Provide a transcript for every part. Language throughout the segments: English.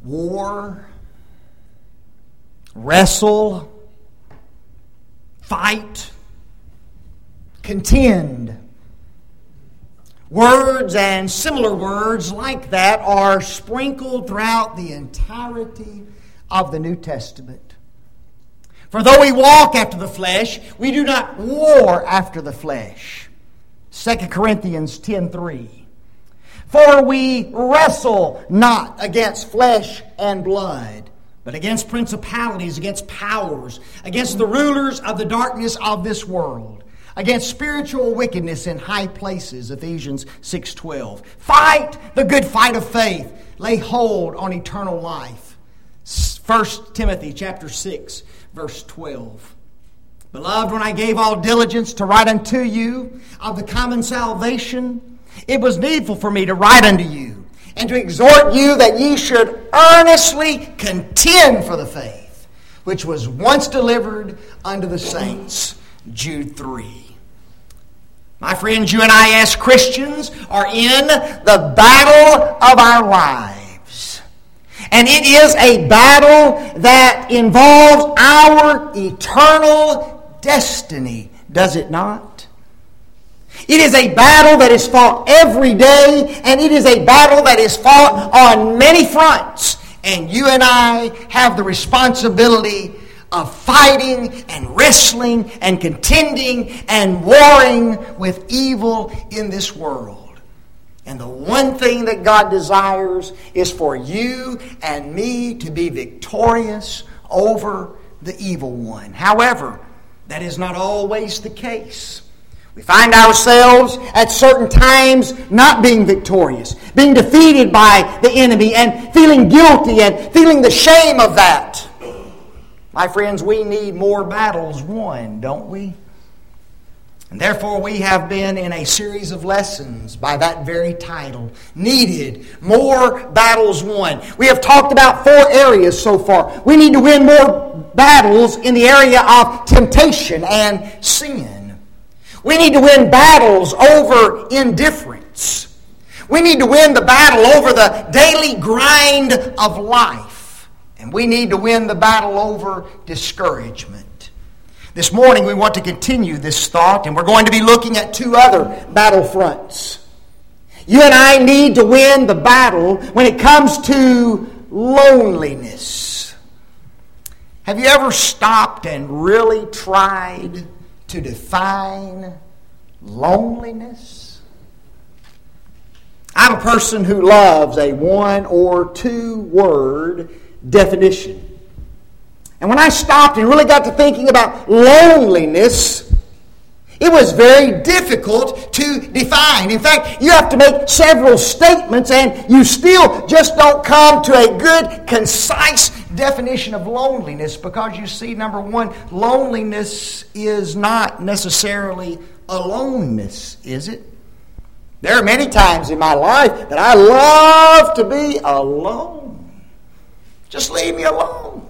war, wrestle, fight, contend. Words and similar words like that are sprinkled throughout the entirety of the New Testament. For though we walk after the flesh, we do not war after the flesh. 2 Corinthians 10:3. For we wrestle not against flesh and blood, but against principalities, against powers, against the rulers of the darkness of this world, against spiritual wickedness in high places, Ephesians 6:12. Fight the good fight of faith. Lay hold on eternal life. 1 Timothy chapter 6, verse 12. Beloved, when I gave all diligence to write unto you of the common salvation, it was needful for me to write unto you, and to exhort you that ye should earnestly contend for the faith, which was once delivered unto the saints. Jude 3. My friends, you and I as Christians are in the battle of our lives. And it is a battle that involves our eternal destiny, does it not? It is a battle that is fought every day, and it is a battle that is fought on many fronts. And you and I have the responsibility of fighting and wrestling and contending and warring with evil in this world. And the one thing that God desires is for you and me to be victorious over the evil one. However, that is not always the case. We find ourselves at certain times not being victorious, being defeated by the enemy and feeling guilty and feeling the shame of that. My friends, we need more battles won, don't we? And therefore we have been in a series of lessons by that very title, Needed More Battles Won. We have talked about 4 areas so far. We need to win more battles in the area of temptation and sin. We need to win battles over indifference. We need to win the battle over the daily grind of life. And we need to win the battle over discouragement. This morning we want to continue this thought, and we're going to be looking at 2 other battle fronts. You and I need to win the battle when it comes to loneliness. Have you ever stopped and really tried to define loneliness? I'm a person who loves a 1 or 2 word definition. And when I stopped and really got to thinking about loneliness, it was very difficult to define. In fact, you have to make several statements and you still just don't come to a good, concise definition of loneliness, because you see, number 1, loneliness is not necessarily aloneness, is it? There are many times in my life that I love to be alone. Just leave me alone.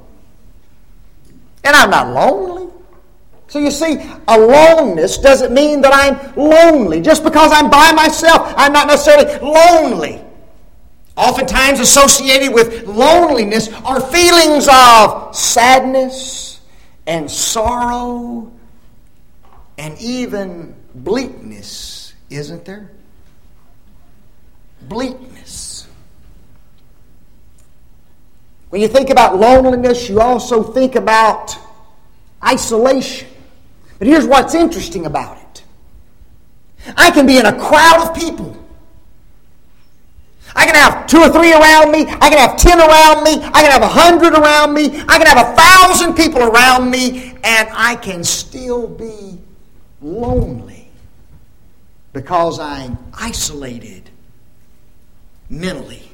And I'm not lonely. So you see, aloneness doesn't mean that I'm lonely. Just because I'm by myself, I'm not necessarily lonely. Oftentimes associated with loneliness are feelings of sadness and sorrow and even bleakness, isn't there? Bleakness. When you think about loneliness, you also think about isolation. But here's what's interesting about it. I can be in a crowd of people. I can have 2 or 3 around me. I can have 10 around me. I can have 100 around me. I can have 1,000 people around me. And I can still be lonely because I'm isolated mentally.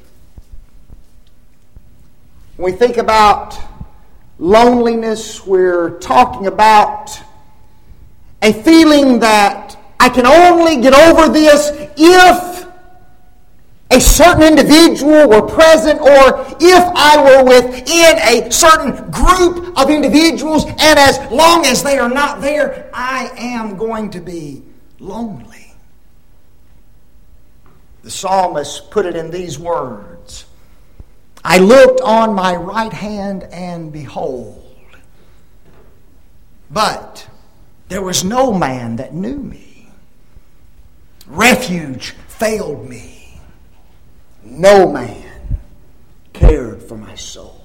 When we think about loneliness, we're talking about a feeling that I can only get over this if a certain individual were present, or if I were within a certain group of individuals, and as long as they are not there, I am going to be lonely. The psalmist put it in these words, I looked on my right hand, and behold, but there was no man that knew me. Refuge failed me. No man cared for my soul.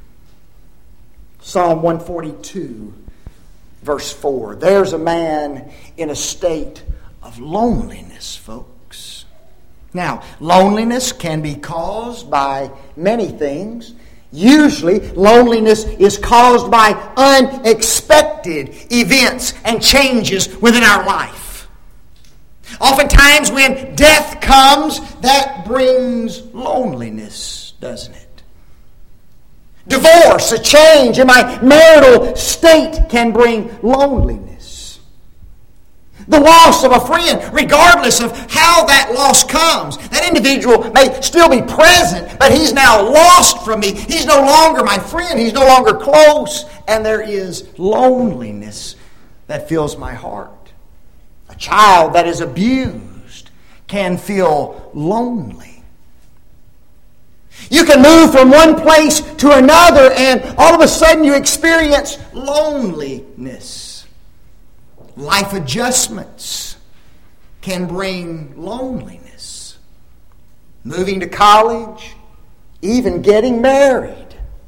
Psalm 142, verse 4. There's a man in a state of loneliness, folks. Now, loneliness can be caused by many things. Usually, loneliness is caused by unexpected events and changes within our life. Oftentimes, when death comes, that brings loneliness, doesn't it? Divorce, a change in my marital state can bring loneliness. The loss of a friend, regardless of how that loss comes. That individual may still be present, but he's now lost from me. He's no longer my friend. He's no longer close. And there is loneliness that fills my heart. A child that is abused can feel lonely. You can move from one place to another and all of a sudden you experience loneliness. Life adjustments can bring loneliness. Moving to college, even getting married.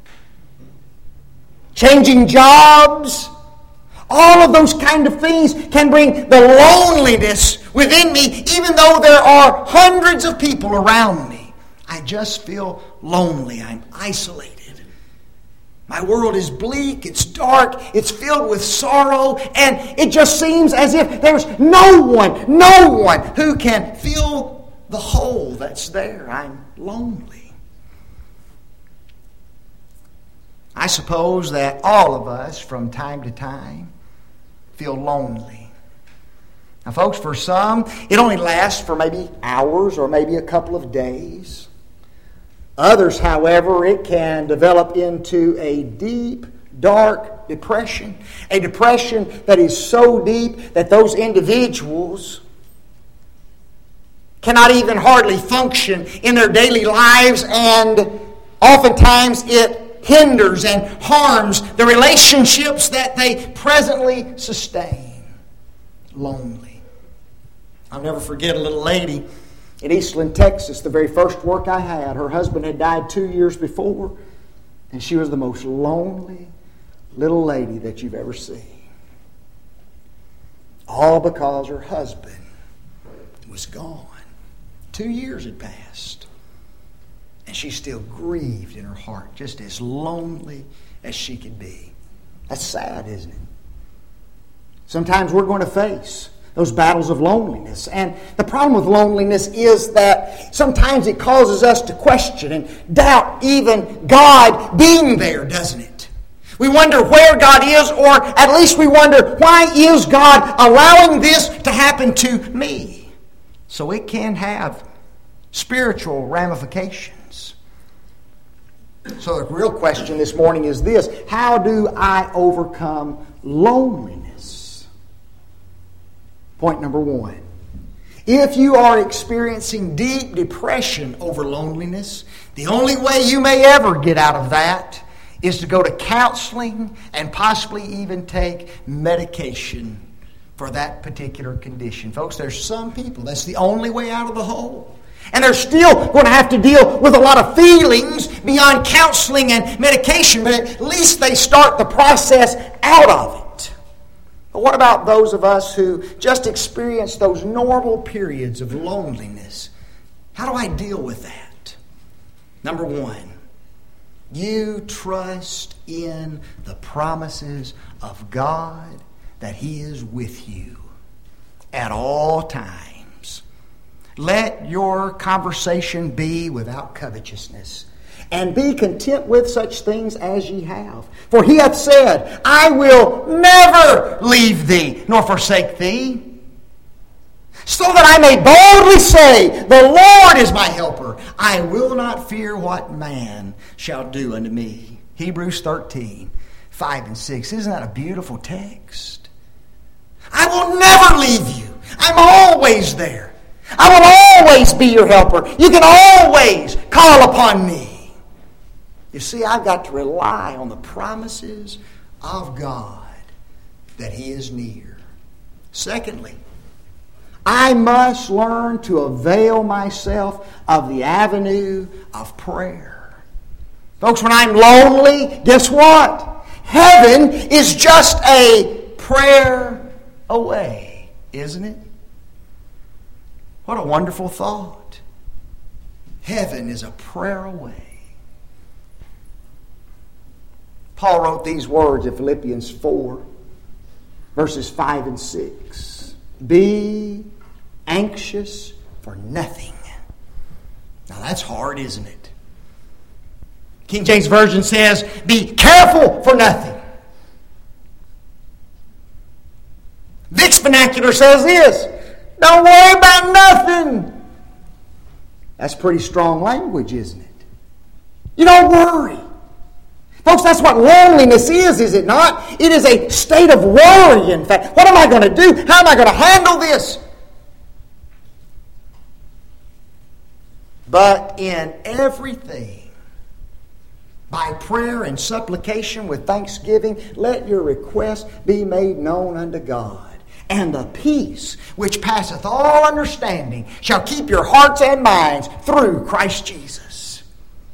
Changing jobs, all of those kind of things can bring the loneliness within me, even though there are hundreds of people around me. I just feel lonely. I'm isolated. My world is bleak, it's dark, it's filled with sorrow, and it just seems as if there's no one who can fill the hole that's there. I'm lonely. I suppose that all of us from time to time feel lonely. Now, folks, for some, it only lasts for maybe hours or maybe a couple of days. Others, however, it can develop into a deep, dark depression. A depression that is so deep that those individuals cannot even hardly function in their daily lives, and oftentimes it hinders and harms the relationships that they presently sustain. Lonely. I'll never forget a little lady in Eastland, Texas, the very first work I had. Her husband had died 2 years before, and she was the most lonely little lady that you've ever seen. All because her husband was gone. 2 years had passed, and she still grieved in her heart, just as lonely as she could be. That's sad, isn't it? Sometimes we're going to face those battles of loneliness. And the problem with loneliness is that sometimes it causes us to question and doubt even God being there, doesn't it? We wonder where God is, or at least we wonder, why is God allowing this to happen to me? So it can have spiritual ramifications. So the real question this morning is this: how do I overcome loneliness? Point number one. If you are experiencing deep depression over loneliness, the only way you may ever get out of that is to go to counseling and possibly even take medication for that particular condition. Folks, there's some people, that's the only way out of the hole. And they're still going to have to deal with a lot of feelings beyond counseling and medication, but at least they start the process out of it. But what about those of us who just experience those normal periods of loneliness? How do I deal with that? Number one, you trust in the promises of God that He is with you at all times. Let your conversation be without covetousness, and be content with such things as ye have. For He hath said, I will never leave thee, nor forsake thee. So that I may boldly say, the Lord is my helper. I will not fear what man shall do unto me. Hebrews 13, 5 and 6. Isn't that a beautiful text? I will never leave you. I'm always there. I will always be your helper. You can always call upon me. You see, I've got to rely on the promises of God that He is near. Secondly, I must learn to avail myself of the avenue of prayer. Folks, when I'm lonely, guess what? Heaven is just a prayer away, isn't it? What a wonderful thought. Heaven is a prayer away. Paul wrote these words in Philippians 4, verses 5 and 6. Be anxious for nothing. Now that's hard, isn't it? King James Version says, be careful for nothing. Vic's vernacular says this, don't worry about nothing. That's pretty strong language, isn't it? You don't worry. Folks, that's what loneliness is it not? It is a state of worry, in fact. What am I going to do? How am I going to handle this? But in everything, by prayer and supplication with thanksgiving, let your requests be made known unto God. And the peace which passeth all understanding shall keep your hearts and minds through Christ Jesus.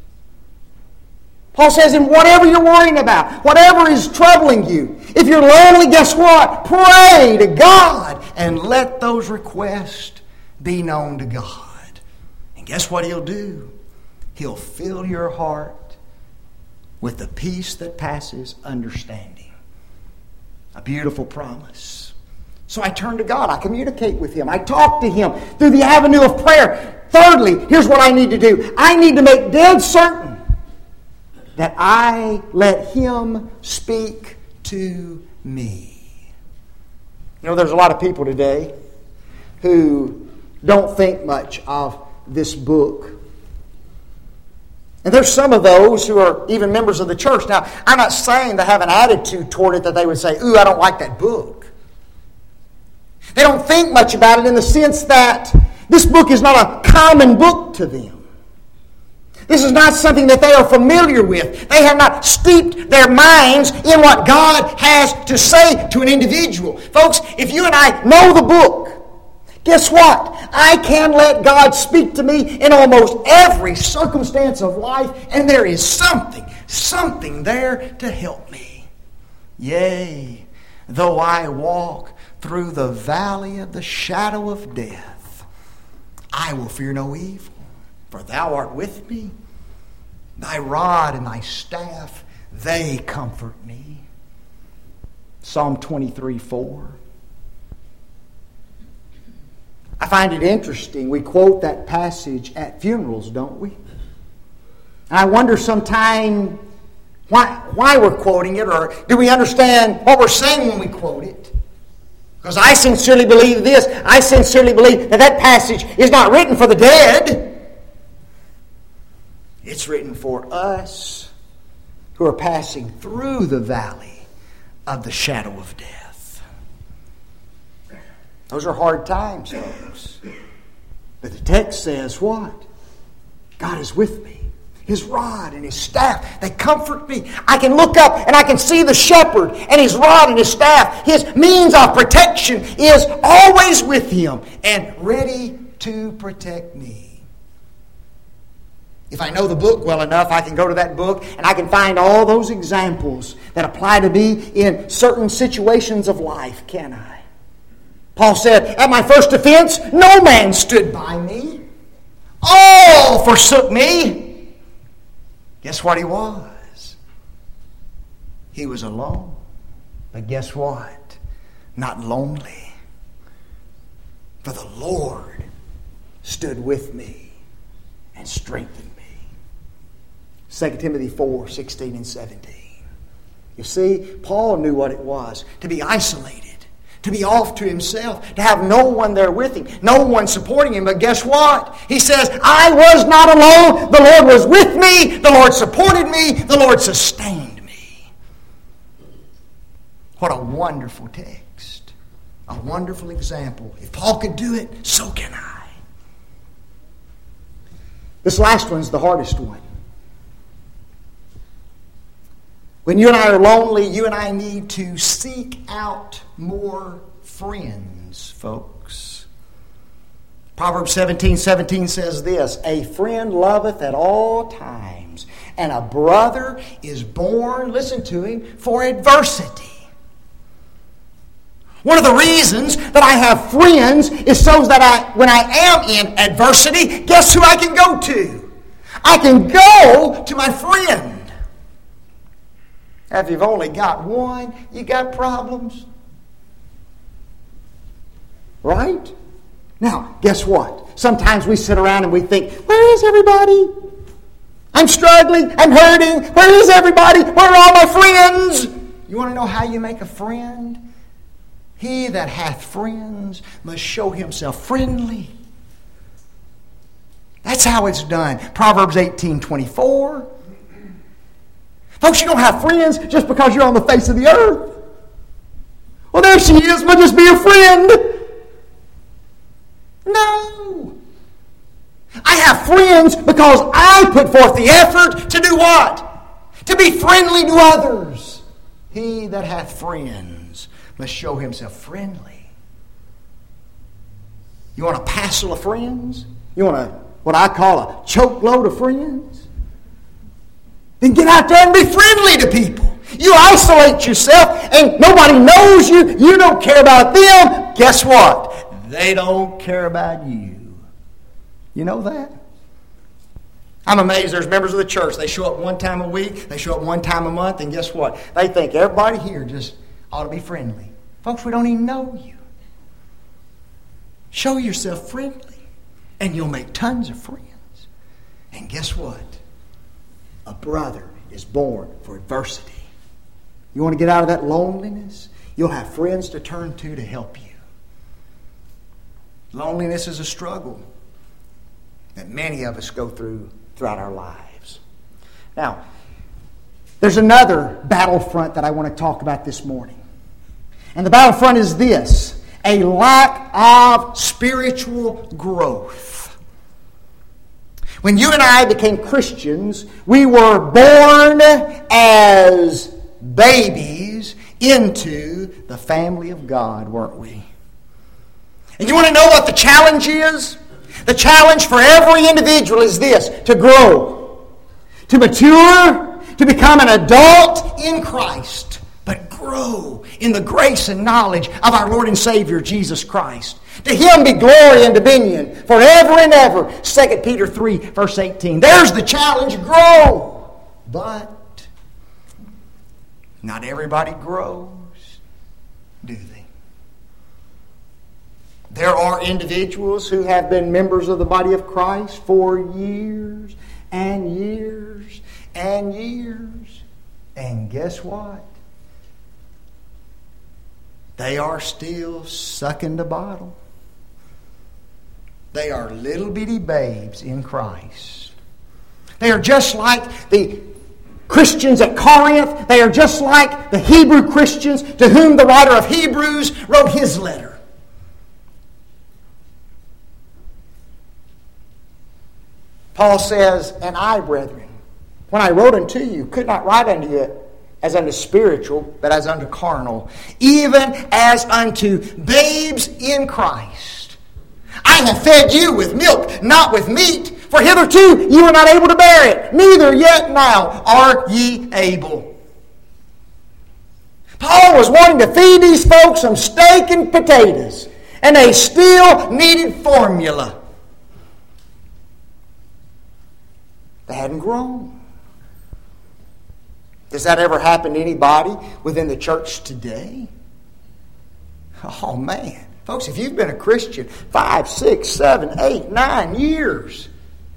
Paul says, in whatever you're worrying about, whatever is troubling you, if you're lonely, guess what? Pray to God and let those requests be known to God. And guess what He'll do? He'll fill your heart with the peace that passes understanding. A beautiful promise. So I turn to God. I communicate with Him. I talk to Him through the avenue of prayer. Thirdly, here's what I need to do. I need to make dead certain that I let Him speak to me. You know, there's a lot of people today who don't think much of this book. And there's some of those who are even members of the church. Now, I'm not saying they have an attitude toward it that they would say, ooh, I don't like that book. They don't think much about it in the sense that this book is not a common book to them. This is not something that they are familiar with. They have not steeped their minds in what God has to say to an individual. Folks, if you and I know the book, guess what? I can let God speak to me in almost every circumstance of life, and there is something there to help me. Yea, though I walk through the valley of the shadow of death, I will fear no evil, for Thou art with me. Thy rod and Thy staff, they comfort me. Psalm 23:4. I find it interesting. We quote that passage at funerals, don't we? And I wonder sometime why we're quoting it, or do we understand what we're saying when we quote it? Because I sincerely believe this. I sincerely believe that passage is not written for the dead. It's written for us who are passing through the valley of the shadow of death. Those are hard times, folks. But the text says what? God is with me. His rod and His staff, they comfort me. I can look up and I can see the shepherd and his rod and his staff. His means of protection is always with him and ready to protect me. If I know the book well enough, I can go to that book and I can find all those examples that apply to me in certain situations of life, can I? Paul said, at my first offense, no man stood by me. All forsook me. Guess what he was? He was alone. But guess what? Not lonely. For the Lord stood with me and strengthened me. 2 Timothy 4:16 and 17. You see, Paul knew what it was to be isolated, to be off to himself, to have no one there with him, no one supporting him. But guess what? He says, I was not alone. The Lord was with me. The Lord supported me. The Lord sustained me. What a wonderful text. A wonderful example. If Paul could do it, so can I. This last one's the hardest one. When you and I are lonely, you and I need to seek out more friends, folks. Proverbs 17:17 says this, "A friend loveth at all times, and a brother is born," listen to him, "for adversity." One of the reasons that I have friends is so that when I am in adversity, guess who I can go to? I can go to my friend. If you've only got one, you got problems. Right? Now, guess what? Sometimes we sit around and we think, where is everybody? I'm struggling. I'm hurting. Where is everybody? Where are all my friends? You want to know how you make a friend? He that hath friends must show himself friendly. That's how it's done. Proverbs 18:24. Folks, you don't have friends just because you're on the face of the earth. Well, there she is. We'll just be a friend. No. I have friends because I put forth the effort to do what? To be friendly to others. He that hath friends must show himself friendly. You want a passel of friends? You want what I call a choke load of friends? Then get out there and be friendly to people. You isolate yourself and nobody knows you. You don't care about them. Guess what? They don't care about you. You know that? I'm amazed there's members of the church. They show up one time a week. They show up one time a month. And guess what? They think everybody here just ought to be friendly. Folks, we don't even know you. Show yourself friendly, and you'll make tons of friends. And guess what? A brother is born for adversity. You want to get out of that loneliness? You'll have friends to turn to help you. Loneliness is a struggle that many of us go through throughout our lives. Now, there's another battlefront that I want to talk about this morning. And the battlefront is this: a lack of spiritual growth. When you and I became Christians, we were born as babies into the family of God, weren't we? And you want to know what the challenge is? The challenge for every individual is this: to grow, to mature, to become an adult in Christ, but grow in the grace and knowledge of our Lord and Savior, Jesus Christ. To Him be glory and dominion forever and ever. 2 Peter 3, verse 18. There's the challenge: grow. But not everybody grows, do they? There are individuals who have been members of the body of Christ for years and years and years. And guess what? They are still sucking the bottle. They are little bitty babes in Christ. They are just like the Christians at Corinth. They are just like the Hebrew Christians to whom the writer of Hebrews wrote his letter. Paul says, "And I, brethren, when I wrote unto you, could not write unto you as unto spiritual, but as unto carnal, even as unto babes in Christ. I have fed you with milk, not with meat, for hitherto you were not able to bear it, neither yet now are ye able." Paul was wanting to feed these folks some steak and potatoes, and they still needed formula. They hadn't grown. Does that ever happen to anybody within the church today? Oh, man. Folks, if you've been a Christian 5, 6, 7, 8, 9 years,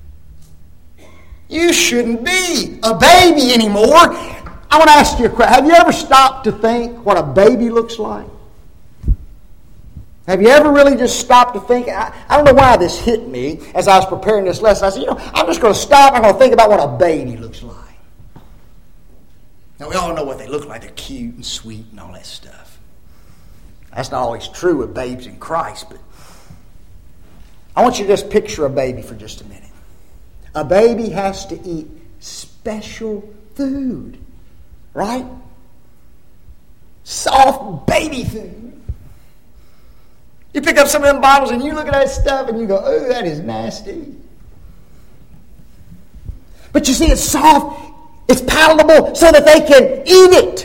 you shouldn't be a baby anymore. I want to ask you a question. Have you ever stopped to think what a baby looks like? Have you ever really just stopped to think? I don't know why this hit me as I was preparing this lesson. I said, I'm just going to stop. I'm going to think about what a baby looks like. Now, we all know what they look like. They're cute and sweet and all that stuff. That's not always true with babes in Christ, but I want you to just picture a baby for just a minute. A baby has to eat special food. Right? Soft baby food. You pick up some of them bottles and you look at that stuff and you go, oh, that is nasty. But you see, it's soft, it's palatable so that they can eat it.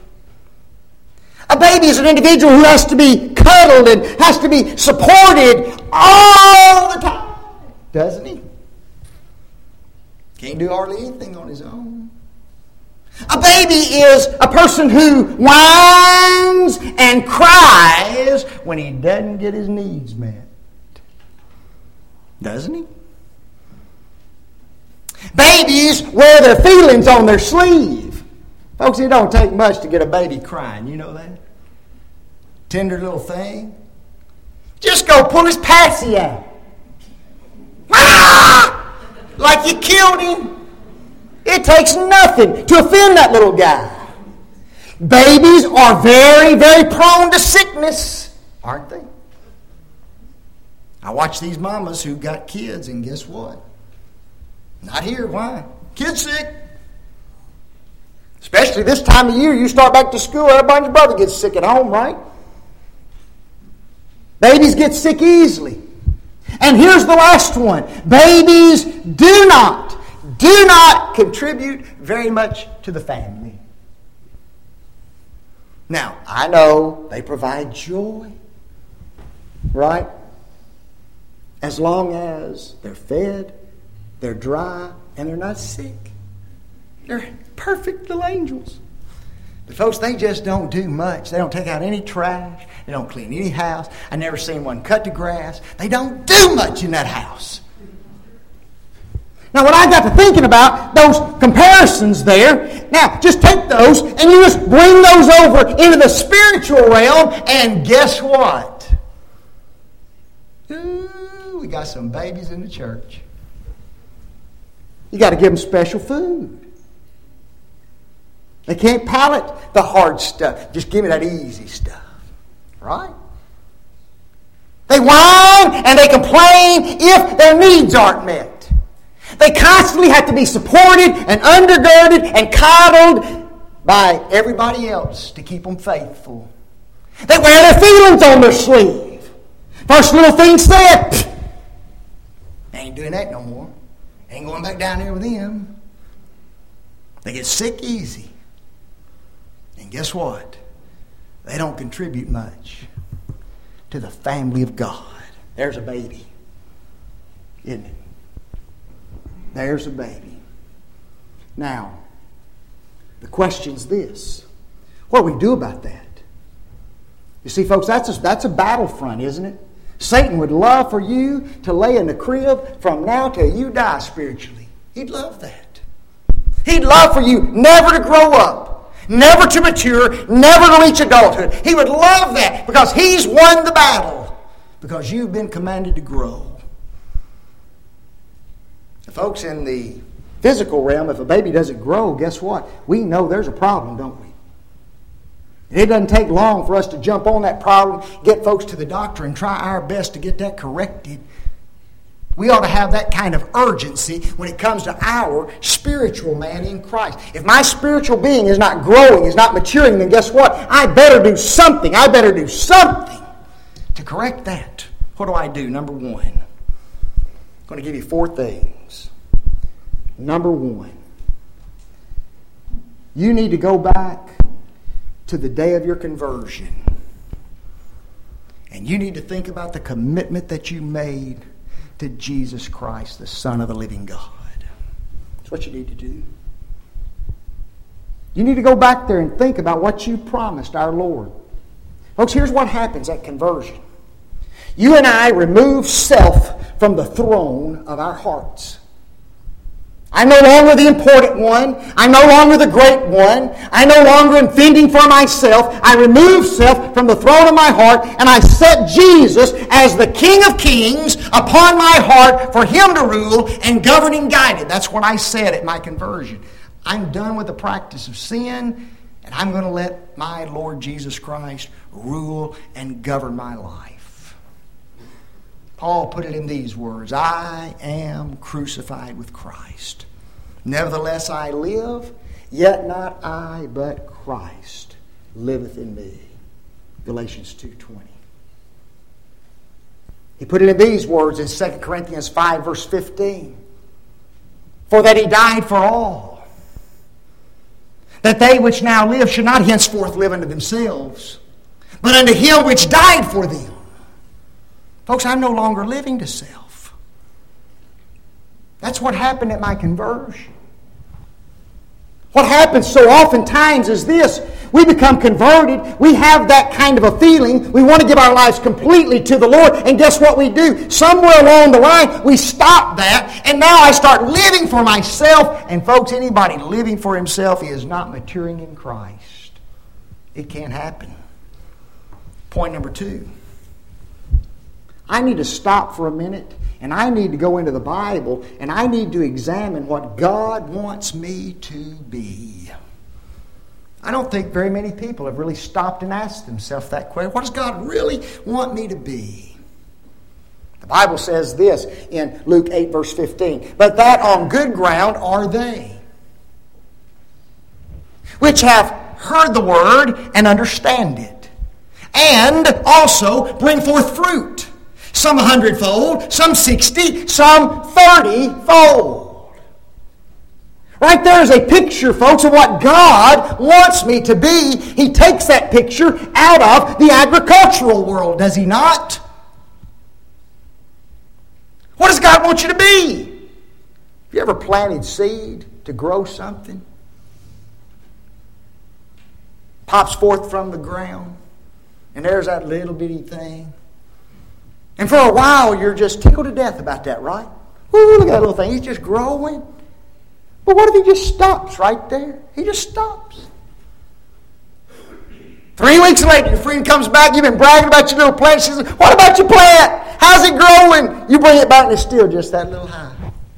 A baby is an individual who has to be cuddled and has to be supported all the time, doesn't he? Can't do hardly anything on his own. A baby is a person who whines and cries when he doesn't get his needs met. Doesn't he? Babies wear their feelings on their sleeve. Folks, it don't take much to get a baby crying. You know that? Tender little thing. Just go pull his passy out. Ah! Like you killed him. It takes nothing to offend that little guy. Babies are very, very prone to sickness, aren't they? I watch these mamas who got kids, and guess what? Not here. Why? Kid's sick. Especially this time of year, you start back to school, everybody's brother gets sick at home, right? Babies get sick easily. And here's the last one. Babies do not contribute very much to the family. Now, I know they provide joy, right? As long as they're fed, they're dry, and they're not sick. They're perfect little angels. But folks, they just don't do much. They don't take out any trash. They don't clean any house. I never seen one cut the grass. They don't do much in that house. Now, when I got to thinking about those comparisons there, now, just take those and you just bring those over into the spiritual realm, and guess what? Ooh, we got some babies in the church. You got to give them special food. They can't palate the hard stuff. Just give me that easy stuff. Right? They whine and they complain if their needs aren't met. They constantly have to be supported and undergirded and coddled by everybody else to keep them faithful. They wear their feelings on their sleeve. First little thing said, they ain't doing that no more. Ain't going back down there with them. They get sick easy. And guess what? They don't contribute much to the family of God. There's a baby, isn't it? There's a baby. Now, the question's this. What do we do about that? You see, folks, that's a battlefront, isn't it? Satan would love for you to lay in the crib from now till you die spiritually. He'd love that. He'd love for you never to grow up, never to mature, never to reach adulthood. He would love that because he's won the battle, because you've been commanded to grow. Folks, in the physical realm, if a baby doesn't grow, guess what? We know there's a problem, don't we? It doesn't take long for us to jump on that problem, get folks to the doctor, and try our best to get that corrected. We ought to have that kind of urgency when it comes to our spiritual man in Christ. If my spiritual being is not growing, is not maturing, then guess what? I better do something. I better do something to correct that. What do I do? Number one. I'm going to give you 4 things. Number 1. You need to go back to the day of your conversion. And you need to think about the commitment that you made to Jesus Christ, the Son of the living God. That's what you need to do. You need to go back there and think about what you promised our Lord. Folks, here's what happens at conversion. You and I remove self from the throne of our hearts. I'm no longer the important one. I'm no longer the great one. I'm no longer am fending for myself. I remove self from the throne of my heart, and I set Jesus as the King of Kings upon my heart for Him to rule and govern and guide it. That's what I said at my conversion. I'm done with the practice of sin, and I'm going to let my Lord Jesus Christ rule and govern my life. Paul put it in these words, I am crucified with Christ. Nevertheless I live, Yet not I, but Christ liveth in me. Galatians 2:20. He put it in these words in 2 Corinthians 5, verse 15. For that he died for all, that they which now live should not henceforth live unto themselves, but unto him which died for them. Folks, I'm no longer living to self. That's what happened at my conversion. What happens so oftentimes is this. We become converted. We have that kind of a feeling. We want to give our lives completely to the Lord. And guess what we do? Somewhere along the line, we stop that. And now I start living for myself. And folks, anybody living for himself is not maturing in Christ. It can't happen. Point number 2. I need to stop for a minute. And I need to go into the Bible, and I need to examine what God wants me to be. I don't think very many people have really stopped and asked themselves that question. What does God really want me to be? The Bible says this in Luke 8, verse 15. But that on good ground are they, which have heard the word and understand it, and also bring forth fruit. Some 100-fold, some 60, some 30-fold. Right there is a picture, folks, of what God wants me to be. He takes that picture out of the agricultural world, does he not? What does God want you to be? Have you ever planted seed to grow something? Pops forth from the ground, and there's that little bitty thing. And for a while, you're just tickled to death about that, right? Ooh, look at that little thing. He's just growing. But what if he just stops right there? He just stops. 3 weeks later, your friend comes back. You've been bragging about your little plant. She says, what about your plant? How's it growing? You bring it back and it's still just that little high.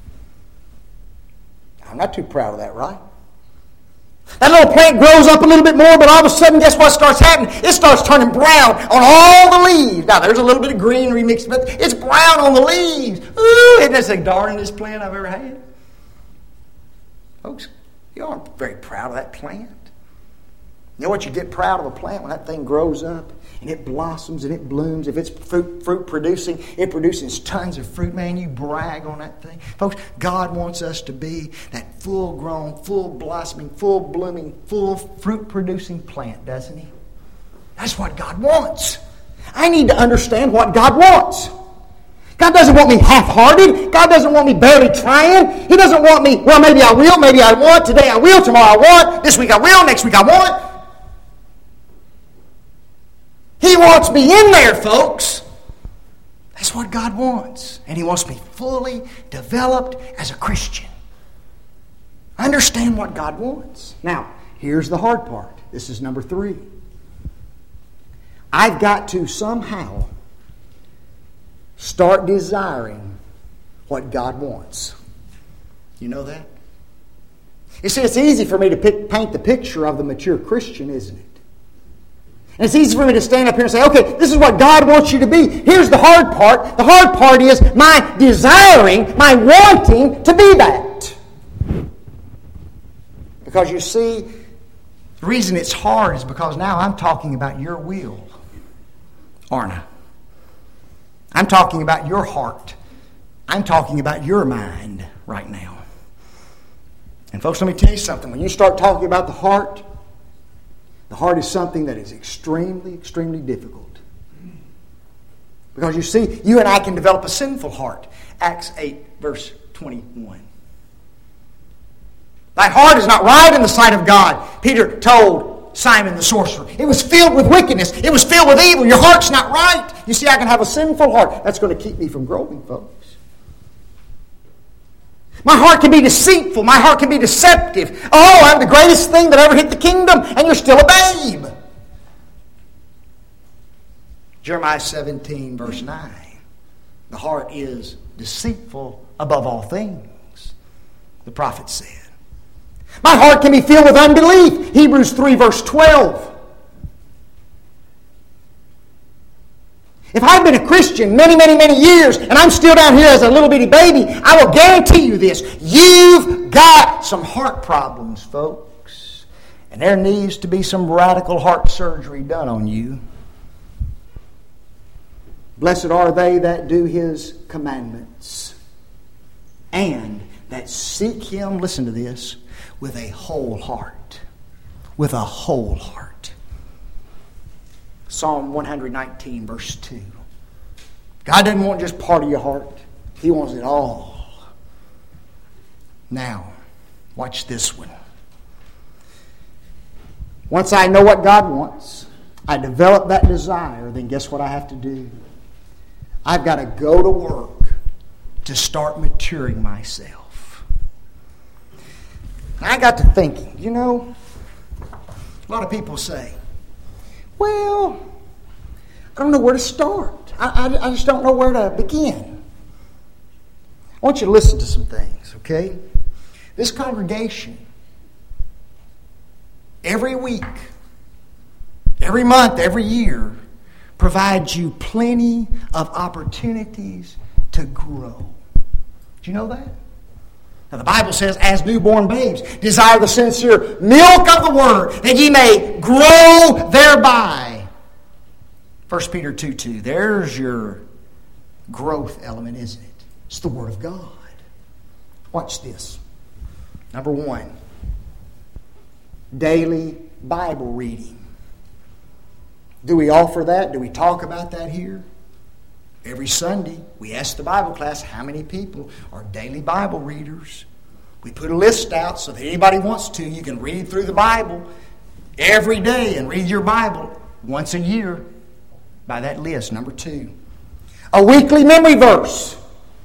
I'm not too proud of that, right? That little plant grows up a little bit more, but all of a sudden, guess what starts happening? It starts turning brown on all the leaves. Now, there's a little bit of greenery mixed, but it's brown on the leaves. Ooh, isn't this the darnest plant I've ever had? Folks, you aren't very proud of that plant. You know what? You get proud of a plant when that thing grows up and it blossoms and it blooms. If it's fruit producing, it produces tons of fruit. Man, you brag on that thing. Folks, God wants us to be that full-grown, full-blossoming, full-blooming, full fruit-producing plant, doesn't he? That's what God wants. I need to understand what God wants. God doesn't want me half-hearted. God doesn't want me barely trying. He doesn't want me, well, maybe I will, maybe I won't. Today I will, tomorrow I won't. This week I will, next week I won't. He wants me in there, folks. That's what God wants. And he wants me fully developed as a Christian. Understand what God wants. Now, here's the hard part. This is number 3. I've got to somehow start desiring what God wants. You know that? You see, it's easy for me to paint the picture of the mature Christian, isn't it? And it's easy for me to stand up here and say, okay, this is what God wants you to be. Here's the hard part. The hard part is my desiring, my wanting to be that. Because you see, the reason it's hard is because now I'm talking about your will, aren't I? I'm talking about your heart. I'm talking about your mind right now. And folks, let me tell you something. When you start talking about the heart is something that is extremely, extremely difficult. Because you see, you and I can develop a sinful heart. Acts 8, verse 21. Thy heart is not right in the sight of God, Peter told Simon the sorcerer. It was filled with wickedness. It was filled with evil. Your heart's not right. You see, I can have a sinful heart. That's going to keep me from growing, folks. My heart can be deceitful. My heart can be deceptive. Oh, I'm the greatest thing that ever hit the kingdom, and you're still a babe. Jeremiah 17, verse 9. The heart is deceitful above all things, the prophet said. My heart can be filled with unbelief. Hebrews 3, verse 12. If I've been a Christian many, many, many years, and I'm still down here as a little bitty baby, I will guarantee you this. You've got some heart problems, folks. folks, and there needs to be some radical heart surgery done on you. Blessed are they that do His commandments and that seek Him, listen to this, with a whole heart. With a whole heart. Psalm 119, verse 2. God doesn't want just part of your heart. He wants it all. Now, watch this one. Once I know what God wants, I develop that desire, then guess what I have to do? I've got to go to work to start maturing myself. I got to thinking, a lot of people say, well, I don't know where to start. I just don't know where to begin. I want you to listen to some things, okay? This congregation, every week, every month, every year, provides you plenty of opportunities to grow. Do you know that? Now the Bible says, as newborn babes, desire the sincere milk of the Word, that ye may grow thereby. 1 Peter 2:2. There's your growth element, isn't it? It's the Word of God. Watch this. Number 1, daily Bible reading. Do we offer that? Do we talk about that here? Every Sunday, we ask the Bible class how many people are daily Bible readers. We put a list out so that anybody wants to, you can read through the Bible every day and read your Bible once a year by that list. Number 2, a weekly memory verse.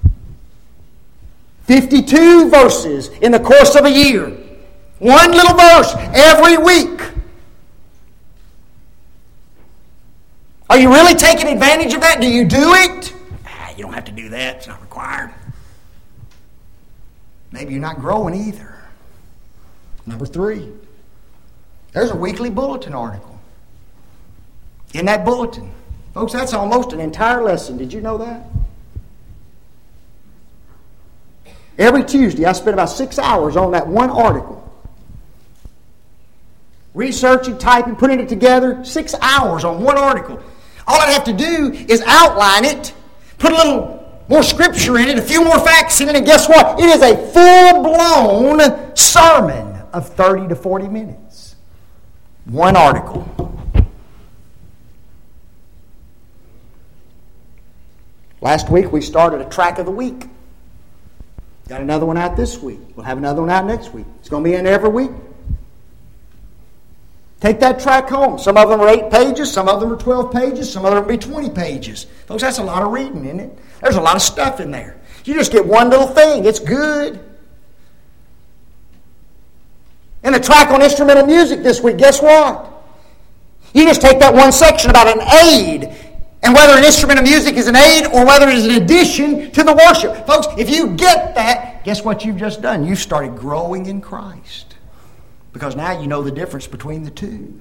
52 verses in the course of a year. One little verse every week. Are you really taking advantage of that? Do you do it? You don't have to do that. It's not required. Maybe you're not growing either. Number 3, there's a weekly bulletin article. In that bulletin, folks, that's almost an entire lesson. Did you know that? Every Tuesday, I spend about 6 hours on that one article. Researching, typing, putting it together. 6 hours on one article. All I have to do is outline it, put a little more scripture in it, a few more facts in it, and guess what? It is a full-blown sermon of 30 to 40 minutes. One article. Last week we started a track of the week. Got another one out this week. We'll have another one out next week. It's going to be in every week. Take that track home. Some of them are 8 pages, some of them are 12 pages, some of them will be 20 pages. Folks, that's a lot of reading, isn't it? There's a lot of stuff in there. You just get one little thing. It's good. And the track on instrumental music this week, guess what? You just take that one section about an aid, and whether an instrument of music is an aid or whether it is an addition to the worship. Folks, if you get that, guess what you've just done? You've started growing in Christ. Because now you know the difference between the two.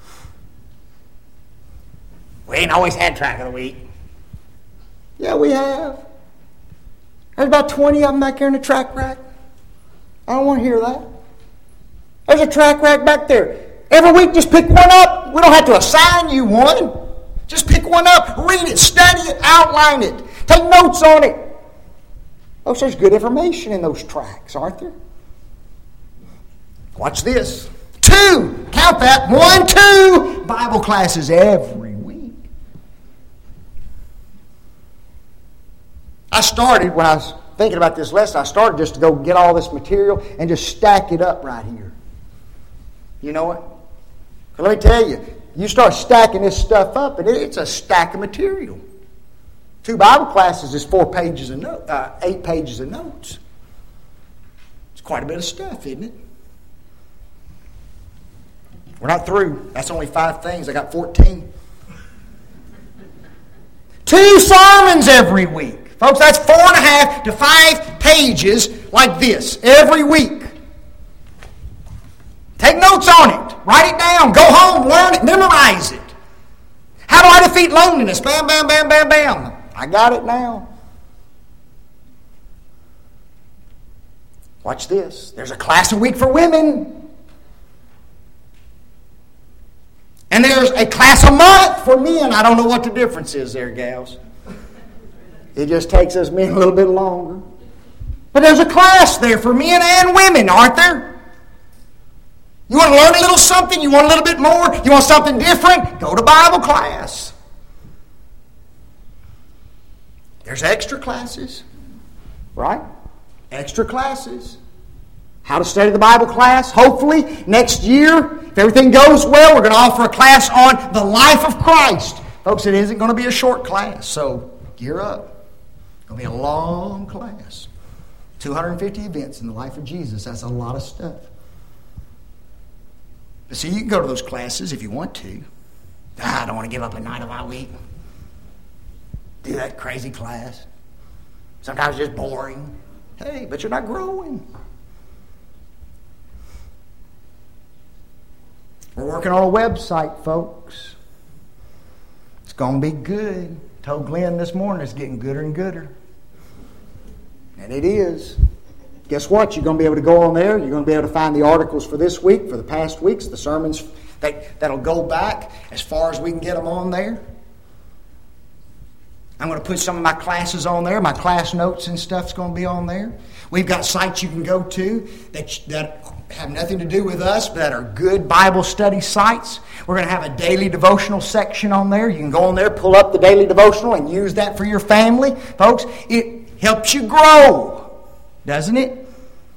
We ain't always had track of the week. Yeah, we have. There's about 20 of them back there in the track rack. I don't want to hear that. There's a track rack back there. Every week, just pick one up. We don't have to assign you one. Just pick one up, read it, study it, outline it, take notes on it. Folks, there's good information in those tracks, aren't there? Watch this. 2, count that, 1, 2 Bible classes every week. I started, when I was thinking about this lesson, I started just to go get all this material and just stack it up right here. You know what? But let me tell you, you start stacking this stuff up, and it's a stack of material. 2 Bible classes is 8 pages of notes. It's quite a bit of stuff, isn't it? We're not through. That's only 5 things. I got 14. 2 sermons every week. Folks, that's 4.5 to 5 pages like this every week. Take notes on it. Write it down. Go home. Learn it. Memorize it. How do I defeat loneliness? Bam, bam, bam, bam, bam. I got it now. Watch this. There's a class a week for women. there's a class a month for men. I don't know what the difference is there, gals. It just takes us men a little bit longer. But there's a class there for men and women, aren't there? You want to learn a little something? You want a little bit more? You want something different? Go to Bible class. There's extra classes, right? Extra classes. How to study the Bible class. Hopefully, next year, if everything goes well, we're going to offer a class on the life of Christ. Folks, it isn't going to be a short class, so gear up. It's going to be a long class. 250 events in the life of Jesus. That's a lot of stuff. But see, you can go to those classes if you want to. I don't want to give up a night of my week. Do that crazy class. Sometimes it's just boring. Hey, but you're not growing. We're working on a website, folks. It's going to be good. Told Glenn this morning it's getting gooder and gooder. And it is. Guess what? You're going to be able to go on there. You're going to be able to find the articles for this week, for the past weeks, the sermons that'll go back as far as we can get them on there. I'm going to put some of my classes on there. My class notes and stuff's going to be on there. We've got sites you can go to that have nothing to do with us, but that are good Bible study sites. We're going to have a daily devotional section on there. You can go on there, pull up the daily devotional, and use that for your family. Folks, it helps you grow, doesn't it?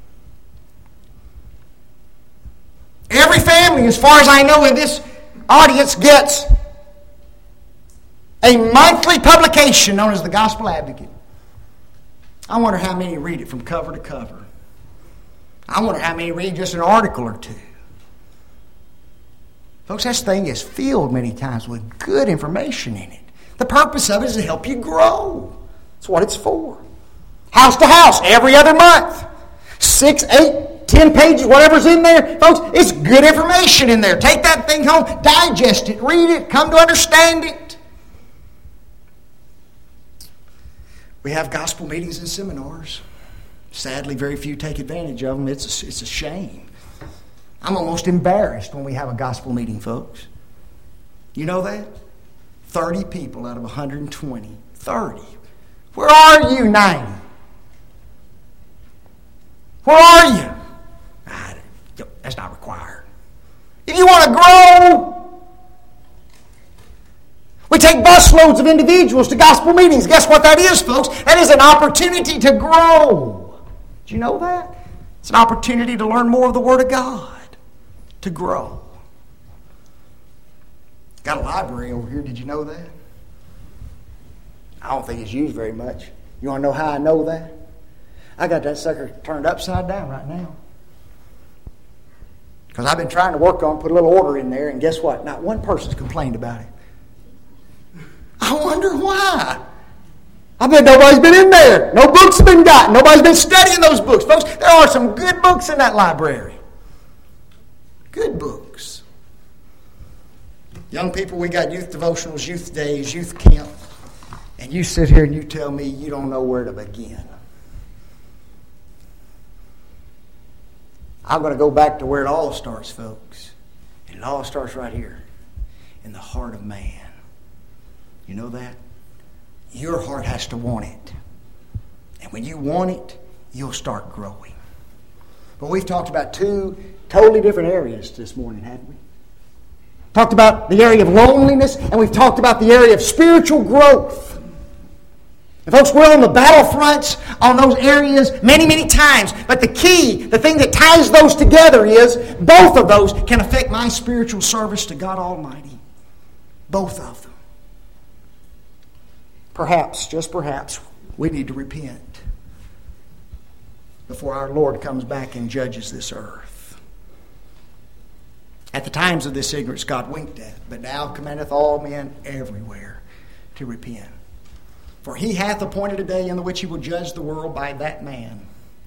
Every family, as far as I know in this audience, gets a monthly publication known as the Gospel Advocate. I wonder how many read it from cover to cover. I wonder how many read just an article or two. Folks, this thing is filled many times with good information in it. The purpose of it is to help you grow. That's what it's for. House to house, every other month. 6, 8, 10 pages, whatever's in there. Folks, it's good information in there. Take that thing home, digest it, read it, come to understand it. We have gospel meetings and seminars. Sadly, very few take advantage of them. It's a shame. I'm almost embarrassed when we have a gospel meeting, folks. You know that? 30 people out of 120. 30. Where are you, 90? Where are you? That's not required. If you want to grow, we take busloads of individuals to gospel meetings. Guess what that is, folks? That is an opportunity to grow. Do you know that? It's an opportunity to learn more of the Word of God. To grow. Got a library over here. Did you know that? I don't think it's used very much. You want to know how I know that? I got that sucker turned upside down right now. Because I've been trying to work on, put a little order in there, and guess what? Not one person's complained about it. I wonder why. I bet nobody's been in there. No books have been gotten. Nobody's been studying those books. Folks, there are some good books in that library. Good books. Young people, we got youth devotionals, youth days, youth camp. And you sit here and you tell me you don't know where to begin. I'm going to go back to where it all starts, folks. And it all starts right here, in the heart of man. You know that? Your heart has to want it. And when you want it, you'll start growing. But we've talked about two totally different areas this morning, haven't we? Talked about the area of loneliness, and we've talked about the area of spiritual growth. And folks, we're on the battlefronts on those areas many, many times. But the key, the thing that ties those together is both of those can affect my spiritual service to God Almighty. Both of them. Perhaps, just perhaps, we need to repent before our Lord comes back and judges this earth. At the times of this ignorance God winked at, but now commandeth all men everywhere to repent. For he hath appointed a day in the which he will judge the world by that man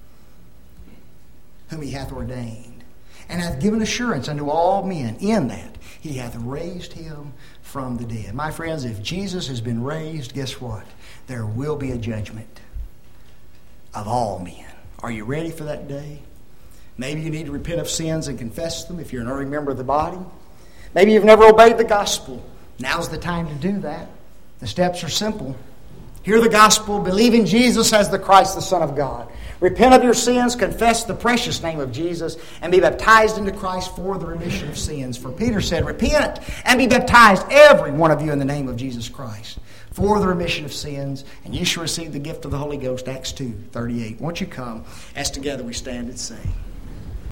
whom he hath ordained, and hath given assurance unto all men in that he hath raised him from the dead. My friends, if Jesus has been raised, guess what? There will be a judgment of all men. Are you ready for that day? Maybe you need to repent of sins and confess them if you're an early member of the body. Maybe you've never obeyed the gospel. Now's the time to do that. The steps are simple. Hear the gospel, believe in Jesus as the Christ, the Son of God. Repent of your sins, confess the precious name of Jesus, and be baptized into Christ for the remission of sins. For Peter said, repent and be baptized, every one of you, in the name of Jesus Christ, for the remission of sins, and you shall receive the gift of the Holy Ghost, Acts 2:38. Won't you come as together we stand and sing?